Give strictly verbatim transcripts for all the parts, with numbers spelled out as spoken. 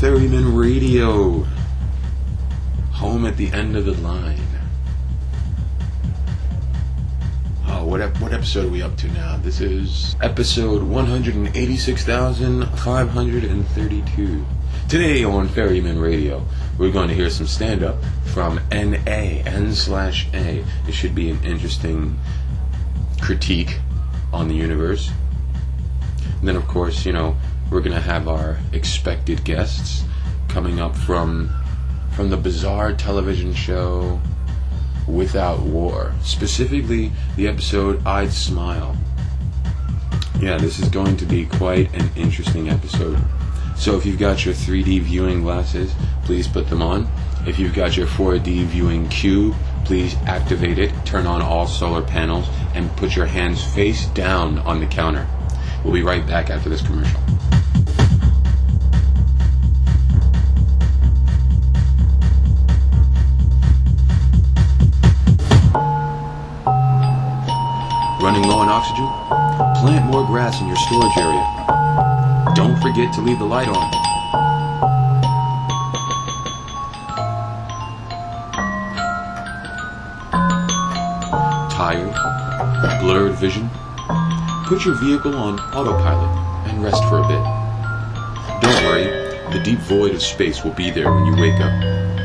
Ferryman Radio, home at the end of the line. Oh, what ep- what episode are we up to now? This is episode one hundred eighty-six thousand five hundred thirty-two. Today on Ferryman Radio, we're going to hear some stand-up from N A, N slash A. It should be an interesting critique on the universe. And then, of course, you know, we're going to have our expected guests coming up from from the bizarre television show Without War. Specifically, the episode I'd Smile. Yeah, this is going to be quite an interesting episode. So if you've got your three D viewing glasses, please put them on. If you've got your four D viewing cube, please activate it, turn on all solar panels, and put your hands face down on the counter. We'll be right back after this commercial. Running low on oxygen? Plant more grass in your storage area. Don't forget to leave the light on. Tired? Blurred vision? Put your vehicle on autopilot and rest for a bit. Don't worry, the deep void of space will be there when you wake up.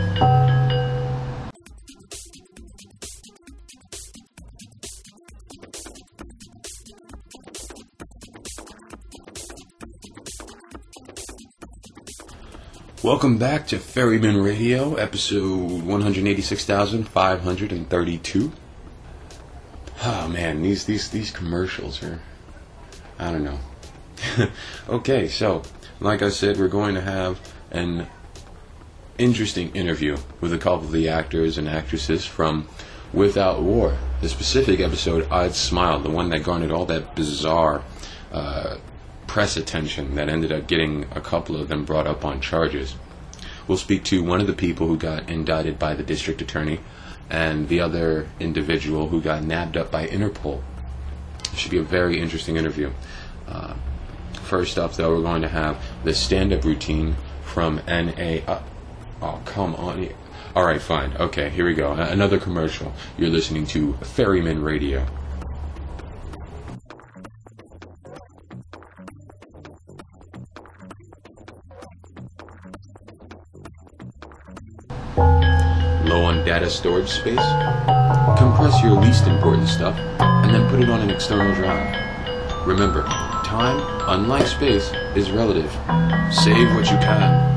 Welcome back to Ferryman Radio, episode one hundred eighty-six thousand five hundred thirty-two. Oh man, these these these commercials are, I don't know. Okay, so like I said, we're going to have an interesting interview with a couple of the actors and actresses from Without War. The specific episode I'd Smile, the one that garnered all that bizarre uh, press attention that ended up getting a couple of them brought up on charges. We'll speak to one of the people who got indicted by the district attorney and the other individual who got nabbed up by Interpol. It should be a very interesting interview. Uh, first up, though, we're going to have the stand-up routine from N A. Uh, oh, come on. All right, fine. Okay, here we go. Another commercial. You're listening to Ferryman Radio. Low on data storage space? Compress your least important stuff and then put it on an external drive. Remember, time, unlike space, is relative. Save what you can.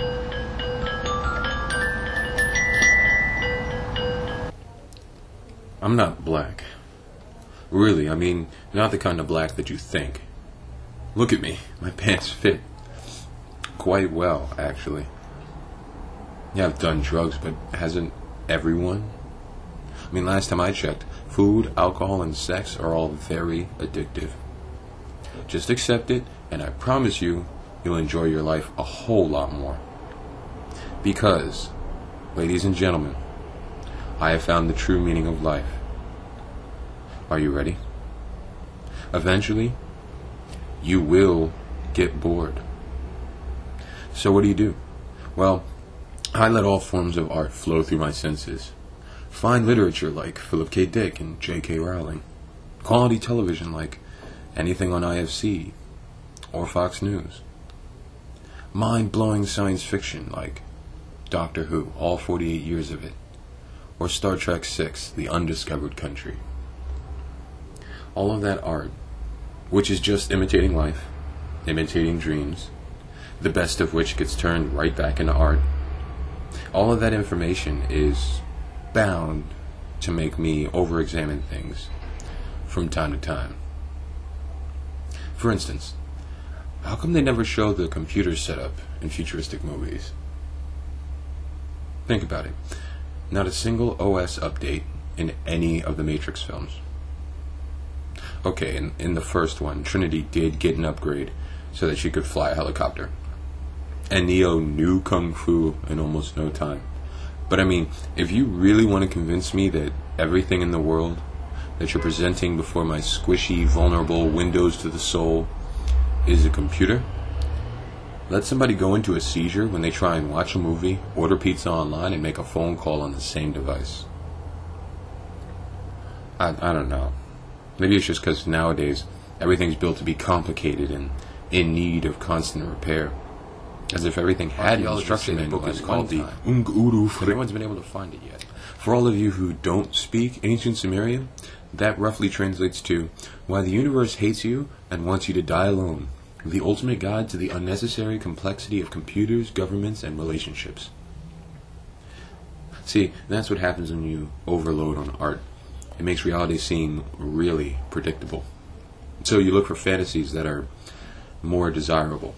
I'm not black. Really, I mean, not the kind of black that you think. Look at me. My pants fit quite well, actually. Yeah, I've done drugs, but hasn't everyone? I mean, last time I checked, food, alcohol, and sex are all very addictive. Just accept it, and I promise you, you'll enjoy your life a whole lot more. Because, ladies and gentlemen, I have found the true meaning of life. Are you ready? Eventually, you will get bored. So what do you do? Well, I let all forms of art flow through my senses. Find literature like Philip K. Dick and J K. Rowling. Quality television like anything on I F C or Fox News. Mind-blowing science fiction like Doctor Who, all forty-eight years of it. Or Star Trek six, The Undiscovered Country. All of that art, which is just imitating life, imitating dreams, the best of which gets turned right back into art. All of that information is bound to make me over-examine things from time to time. For instance, how come they never show the computer setup in futuristic movies? Think about it. Not a single O S update in any of the Matrix films. Okay, in, in the first one, Trinity did get an upgrade so that she could fly a helicopter. And Neo knew Kung Fu in almost no time. But I mean, if you really want to convince me that everything in the world that you're presenting before my squishy, vulnerable windows to the soul is a computer, Let somebody go into a seizure when they try and watch a movie, order pizza online, and make a phone call on the same device. I, I don't know. Maybe it's just because nowadays everything's built to be complicated and in need of constant repair. As if everything had an instruction manual. Book is called the Ung Uruf. No one's been able to find it yet. For all of you who don't speak ancient Sumerian, that roughly translates to why the universe hates you and wants you to die alone. The ultimate guide to the unnecessary complexity of computers, governments, and relationships. See, that's what happens when you overload on art. It makes reality seem really predictable. So you look for fantasies that are more desirable.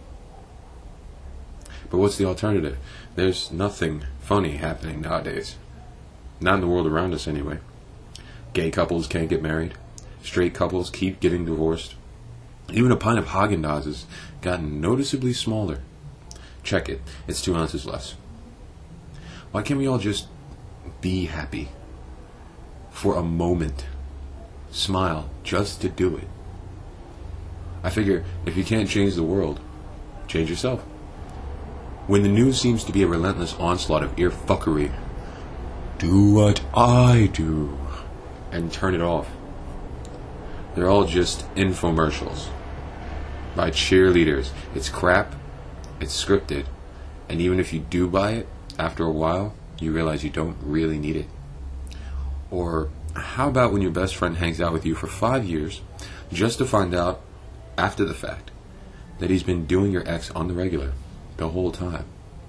But what's the alternative? There's nothing funny happening nowadays. Not in the world around us, anyway. Gay couples can't get married. Straight couples keep getting divorced. Even a pint of Haagen-Dazs has gotten noticeably smaller. Check it. It's two ounces less. Why can't we all just be happy? For a moment. Smile just to do it. I figure if you can't change the world, change yourself. When the news seems to be a relentless onslaught of ear fuckery, do what I do and turn it off. They're all just infomercials by cheerleaders. It's crap, it's scripted, and even if you do buy it, after a while, you realize you don't really need it. Or how about when your best friend hangs out with you for five years just to find out, after the fact, that he's been doing your ex on the regular the whole time?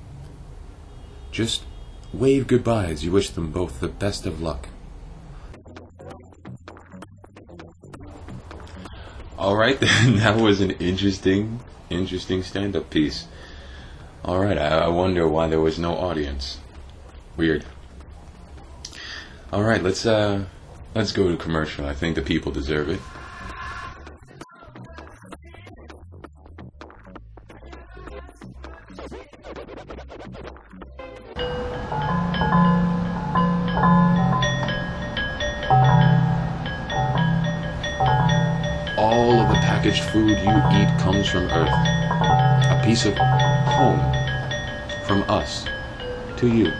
Just wave goodbye as you wish them both the best of luck. Alright then, that was an interesting, interesting stand-up piece. Alright, I, I wonder why there was no audience. Weird. Alright, let's uh let's go to commercial. I think the people deserve it. All of the packaged food you eat comes from Earth. A piece of home from us to you.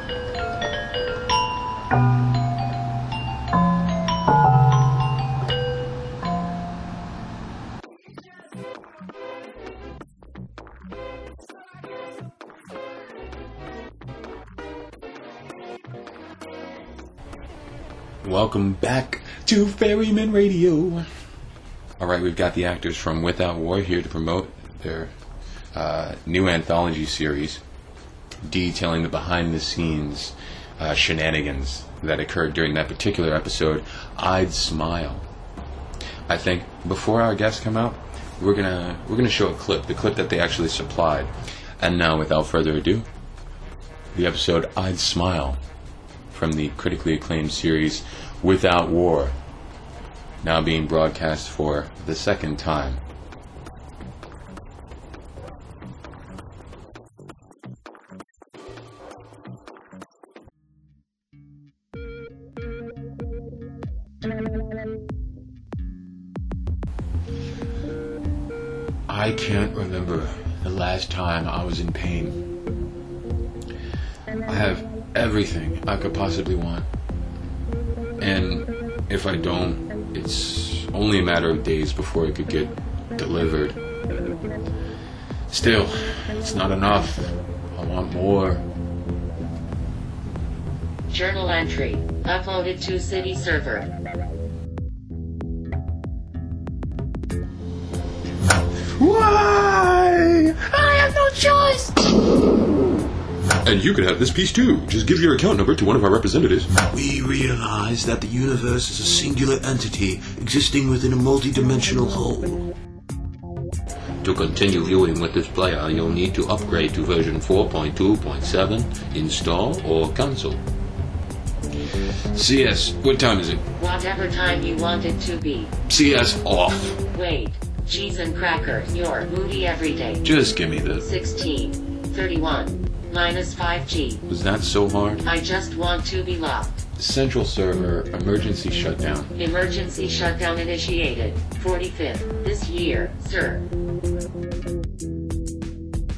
Welcome back to Ferryman Radio. Alright, we've got the actors from Without War here to promote their uh, new anthology series detailing the behind-the-scenes uh, shenanigans that occurred during that particular episode, I'd Smile. I think before our guests come out, we're gonna we're gonna show a clip, the clip that they actually supplied. And now, without further ado, the episode I'd Smile from the critically acclaimed series Without War, now being broadcast for the second time. I can't remember the last time I was in pain. I have everything I could possibly want. And if I don't, it's only a matter of days before it could get delivered. Still, it's not enough. I want more. Journal entry. Uploaded to city server. Why? I have no choice! And you can have this piece too. Just give your account number to one of our representatives. We realize that the universe is a singular entity existing within a multi-dimensional whole. To continue viewing with this player, you'll need to upgrade to version four point two point seven, install, or cancel. C S, what time is it? Whatever time you want it to be. C S off. Wait. Cheese and cracker. You're moody every day. Just give me the... sixteen. thirty-one. Minus five G. Was that so hard? I just want to be locked. Central server, emergency shutdown. Emergency shutdown initiated. forty-fifth. This year, sir.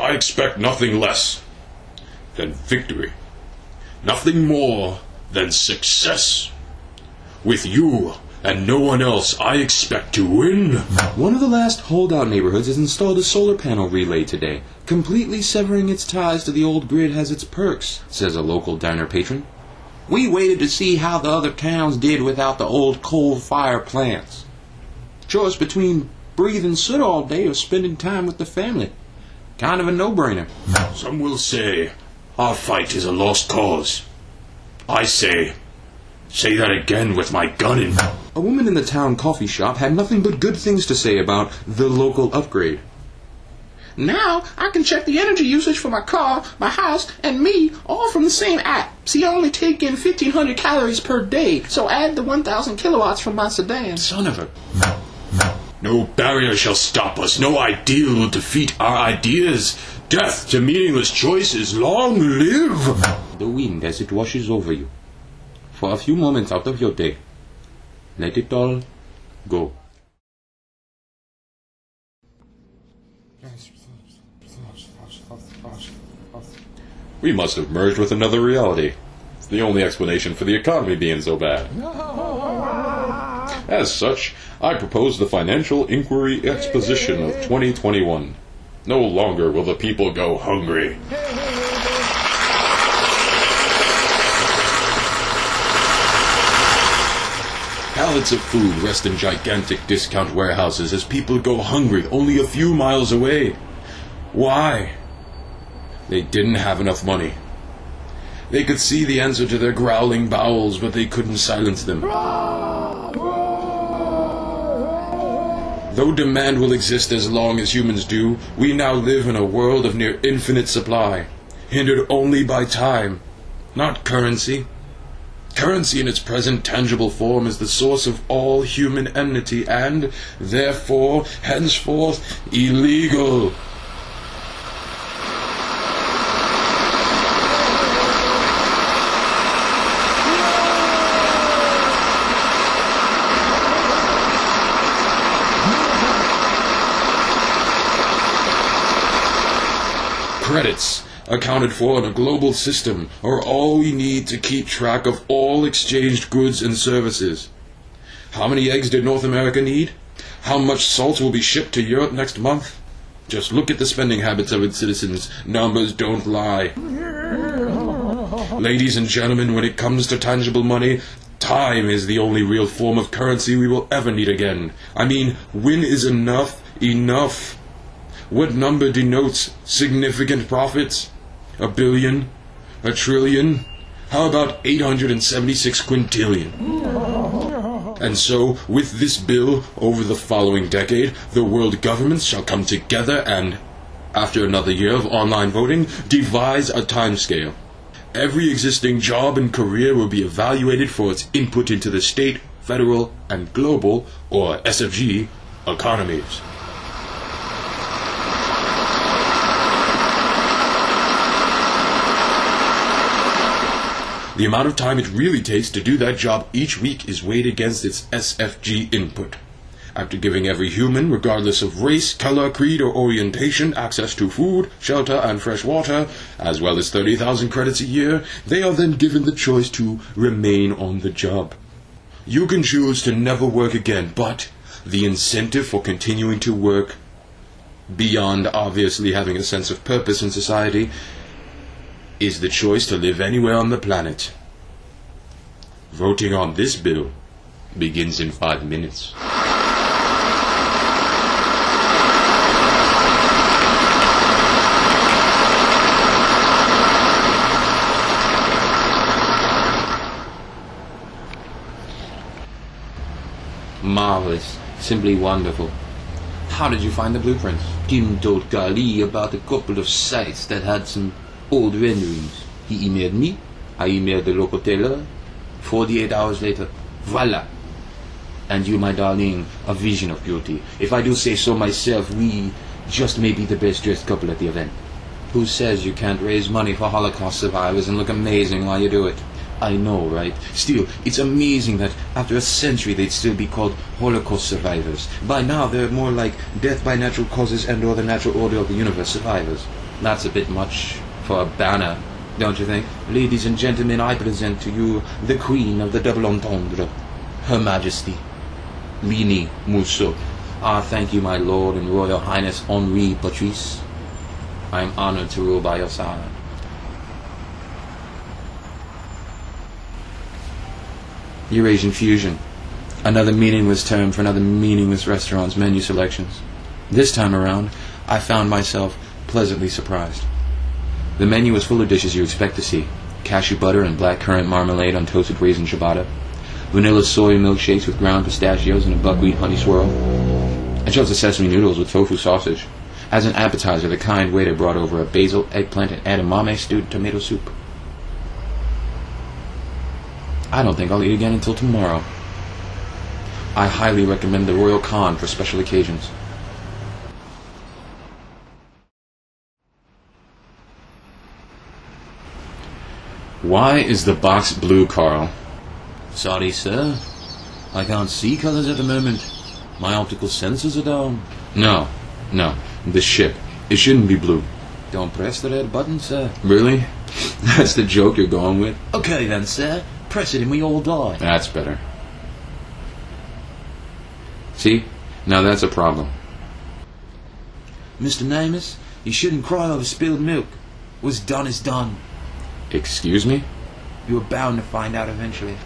I expect nothing less than victory. Nothing more than success. With you and no one else, I expect to win. One of the last holdout neighborhoods has installed a solar panel relay today. Completely severing its ties to the old grid has its perks, says a local diner patron. We waited to see how the other towns did without the old coal fire plants. Choice between breathing soot all day or spending time with the family. Kind of a no-brainer. Some will say our fight is a lost cause. I say, say that again with my gun in. A woman in the town coffee shop had nothing but good things to say about the local upgrade. Now I can check the energy usage for my car, my house, and me all from the same app. See, I only take in fifteen hundred calories per day, so add the one thousand kilowatts from my sedan. Son of a... No barrier shall stop us. No ideal will defeat our ideas. Death to meaningless choices. Long live! The wind as it washes over you. For a few moments out of your day. Let it all go. We must have merged with another reality. It's the only explanation for the economy being so bad. As such, I propose the Financial Inquiry Exposition of twenty twenty-one. No longer will the people go hungry. Pallets of food rest in gigantic discount warehouses as people go hungry only a few miles away. Why? They didn't have enough money. They could see the answer to their growling bowels, but they couldn't silence them. Though demand will exist as long as humans do, we now live in a world of near infinite supply, hindered only by time, not currency. Currency in its present tangible form is the source of all human enmity and, therefore, henceforth, illegal. Credits, accounted for in a global system, are all we need to keep track of all exchanged goods and services. How many eggs did North America need? How much salt will be shipped to Europe next month? Just look at the spending habits of its citizens. Numbers don't lie. Ladies and gentlemen, when it comes to tangible money, time is the only real form of currency we will ever need again. I mean, when is enough enough? What number denotes significant profits? A billion? A trillion? How about eight hundred seventy-six quintillion? And so, with this bill, over the following decade, the world governments shall come together and, after another year of online voting, devise a timescale. Every existing job and career will be evaluated for its input into the state, federal, and global, or S F G, economies. The amount of time it really takes to do that job each week is weighed against its S F G input. After giving every human, regardless of race, color, creed, or orientation, access to food, shelter, and fresh water, as well as thirty thousand credits a year, they are then given the choice to remain on the job. You can choose to never work again, but the incentive for continuing to work, beyond obviously having a sense of purpose in society, is the choice to live anywhere on the planet. Voting on this bill begins in five minutes. Marvelous. Simply wonderful. How did you find the blueprints? Tim told Kali about a couple of sites that had some old renderings. He emailed me, I emailed the local tailor. Forty-eight hours later, voila! And you, my darling, a vision of beauty. If I do say so myself, we just may be the best dressed couple at the event. Who says you can't raise money for Holocaust survivors and look amazing while you do it? I know, right? Still, it's amazing that after a century they'd still be called Holocaust survivors. By now they're more like death by natural causes and or the natural order of the universe survivors. That's a bit much for a banner, don't you think? Ladies and gentlemen, I present to you the Queen of the Double Entendre, Her Majesty, Lini Musso. Ah, thank you, my Lord and Royal Highness Henri Patrice. I am honored to rule by your side. Eurasian fusion. Another meaningless term for another meaningless restaurant's menu selections. This time around, I found myself pleasantly surprised. The menu was full of dishes you expect to see. Cashew butter and blackcurrant marmalade on toasted raisin ciabatta. Vanilla soy milkshakes with ground pistachios and a buckwheat honey swirl. I chose the sesame noodles with tofu sausage. As an appetizer, the kind waiter brought over a basil, eggplant, and edamame stewed tomato soup. I don't think I'll eat again until tomorrow. I highly recommend the Royal Khan for special occasions. Why is the box blue, Carl? Sorry, sir. I can't see colors at the moment. My optical sensors are down. No, no. The ship. It shouldn't be blue. Don't press the red button, sir. Really? That's the joke you're going with? Okay then, sir. Press it and we all die. That's better. See? Now that's a problem. Mister Namus, you shouldn't cry over spilled milk. What's done is done. Excuse me? You were bound to find out eventually.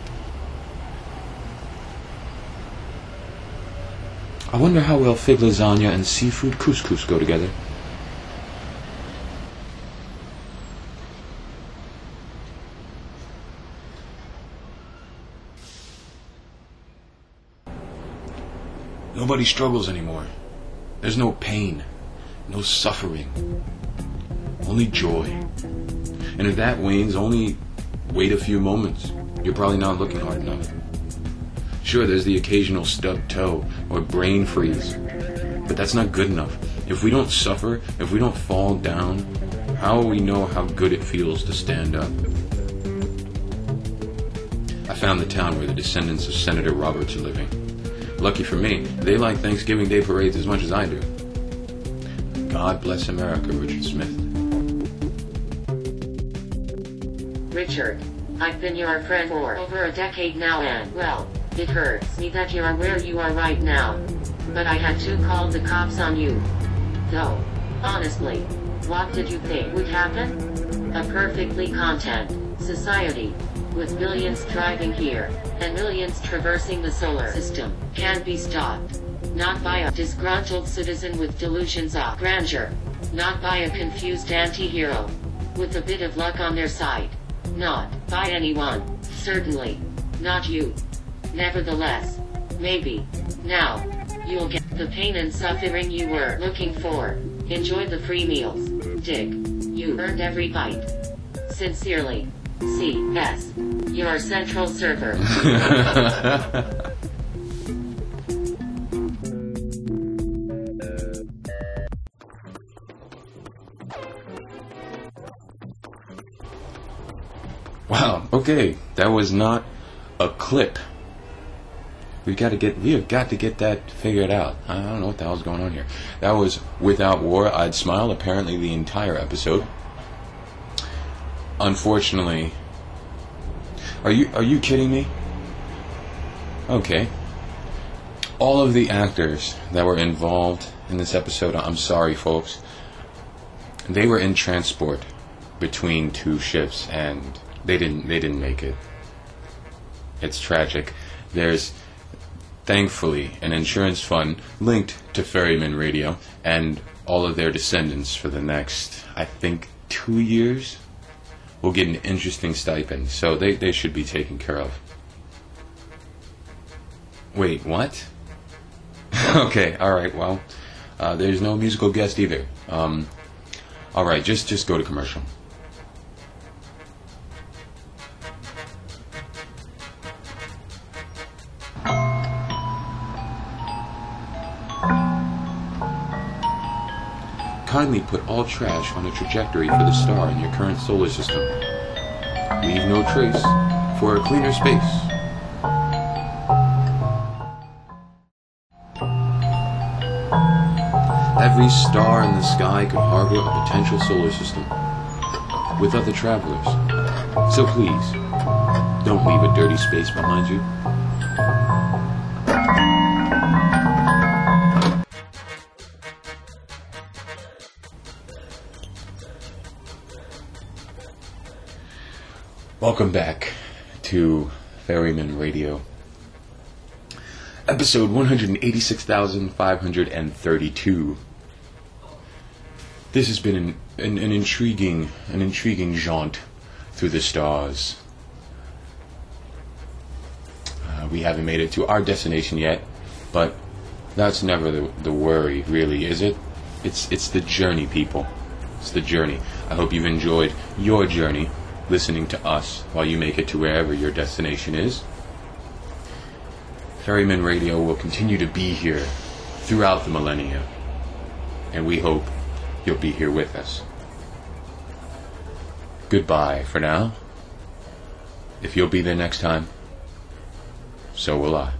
I wonder how well fig lasagna and seafood couscous go together. Nobody struggles anymore. There's no pain, no suffering, only joy. And if that wanes, only wait a few moments. You're probably not looking hard enough. Sure, there's the occasional stubbed toe or brain freeze, but that's not good enough. If we don't suffer, if we don't fall down, how will we know how good it feels to stand up? I found the town where the descendants of Senator Roberts are living. Lucky for me, they like Thanksgiving Day parades as much as I do. God bless America, Richard Smith. Richard, I've been your friend for over a decade now and, well, it hurts me that you're where you are right now. But I had to call the cops on you. Though, honestly, what did you think would happen? A perfectly content society, with billions driving here, and millions traversing the solar system, can be stopped. Not by a disgruntled citizen with delusions of grandeur. Not by a confused anti-hero, with a bit of luck on their side. Not by anyone, certainly. Not you. Nevertheless, maybe, now, you'll get the pain and suffering you were looking for. Enjoy the free meals. Dig. You earned every bite. Sincerely, C S, your central server. Wow, okay, that was not a clip. We got to get, we have got to get that figured out. I don't know what the hell's going on here. That was Without War, I'd Smile, apparently the entire episode. Unfortunately, are you are you kidding me? Okay. All of the actors that were involved in this episode, I'm sorry folks, they were in transport between two ships and they didn't they didn't make it. It's tragic. There's thankfully an insurance fund linked to Ferryman Radio and all of their descendants for the next, I think, two years will get an interesting stipend, so they, they should be taken care of. Wait, what? Okay, alright, well, uh, there's no musical guest either. Um, alright, just, just go to commercial. Kindly put all trash on a trajectory for the star in your current solar system. Leave no trace for a cleaner space. Every star in the sky could harbor a potential solar system with other travelers. So please, don't leave a dirty space behind you. Welcome back to Ferryman Radio, episode one hundred eighty-six thousand five hundred thirty-two. This has been an, an, an intriguing, an intriguing jaunt through the stars. Uh, we haven't made it to our destination yet, but that's never the, the worry, really, is it? It's it's the journey, people. It's the journey. I hope you've enjoyed your journey, listening to us while you make it to wherever your destination is. Ferryman Radio will continue to be here throughout the millennia, and we hope you'll be here with us. Goodbye for now. If you'll be there next time, so will I.